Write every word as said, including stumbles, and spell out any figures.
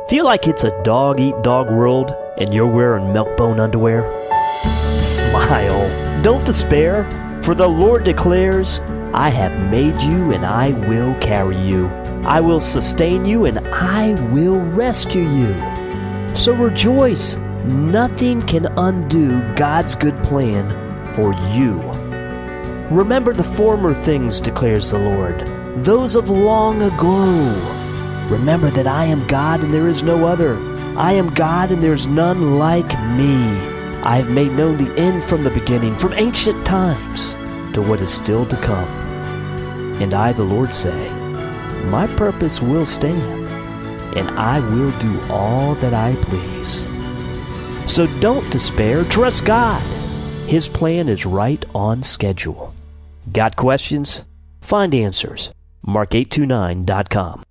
Feel like it's a dog-eat-dog world and you're wearing milk-bone underwear? Smile. Don't despair, for the Lord declares, I have made you and I will carry you. I will sustain you and I will rescue you. So rejoice. Nothing can undo God's good plan for you. Remember the former things, declares the Lord, those of long ago. Remember that I am God and there is no other. I am God and there is none like me. I have made known the end from the beginning, from ancient times to what is still to come. And I, the Lord, say, my purpose will stand, and I will do all that I please. So don't despair. Trust God. His plan is right on schedule. Got questions? Find answers. mark eight two nine dot com